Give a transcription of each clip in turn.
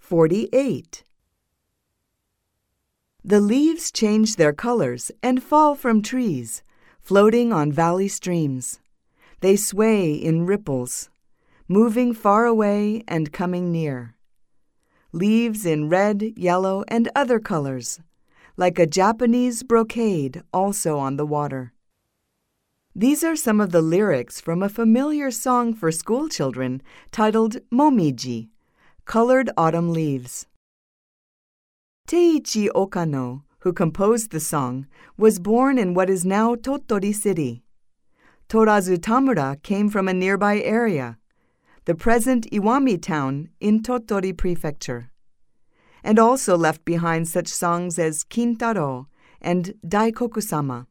48. The leaves change their colors and fall from trees, floating on valley streams. They sway in ripples, moving far away and coming near. Leaves in red, yellow, and other colors, like a Japanese brocade also on the water. These are some of the lyrics from a familiar song for school children titled Momiji, Colored Autumn Leaves. Teiichi Okano, who composed the song, was born in what is now Tottori City. Torazu Tamura came from a nearby area, the present Iwami town in Tottori Prefecture, and also left behind such songs as Kintaro and Daikoku-sama.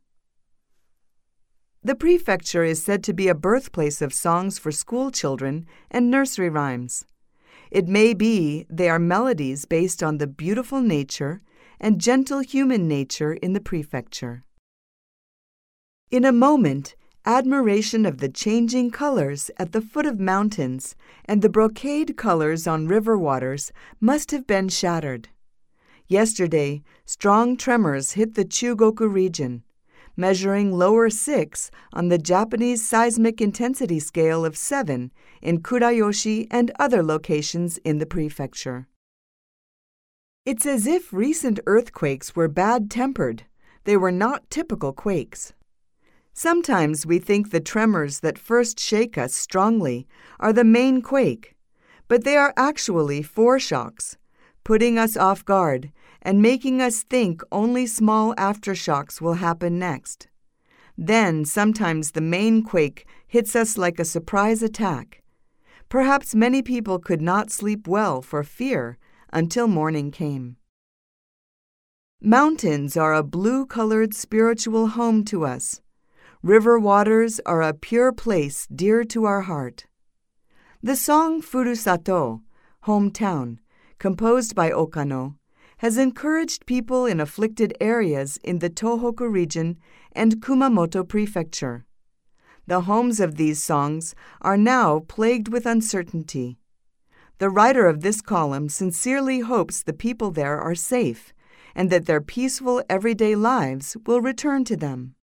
The prefecture is said to be a birthplace of songs for school children and nursery rhymes. It may be they are melodies based on the beautiful nature and gentle human nature in the prefecture. In a moment, admiration of the changing colors at the foot of mountains and the brocade colors on river waters must have been shattered. Yesterday, strong tremors hit the Chugoku region, measuring lower 6 on the Japanese seismic intensity scale of 7 in Kurayoshi and other locations in the prefecture. It's as if recent earthquakes were bad-tempered. They were not typical quakes. Sometimes we think the tremors that first shake us strongly are the main quake, but they are actually foreshocks, putting us off guard and making us think only small aftershocks will happen next. Then sometimes the main quake hits us like a surprise attack. Perhaps many people could not sleep well for fear until morning came. Mountains are a blue-colored spiritual home to us. River waters are a pure place dear to our heart. The song Furusato, Hometown, composed by Okano, has encouraged people in afflicted areas in the Tohoku region and Kumamoto Prefecture. The homes of these songs are now plagued with uncertainty. The writer of this column sincerely hopes the people there are safe and that their peaceful everyday lives will return to them.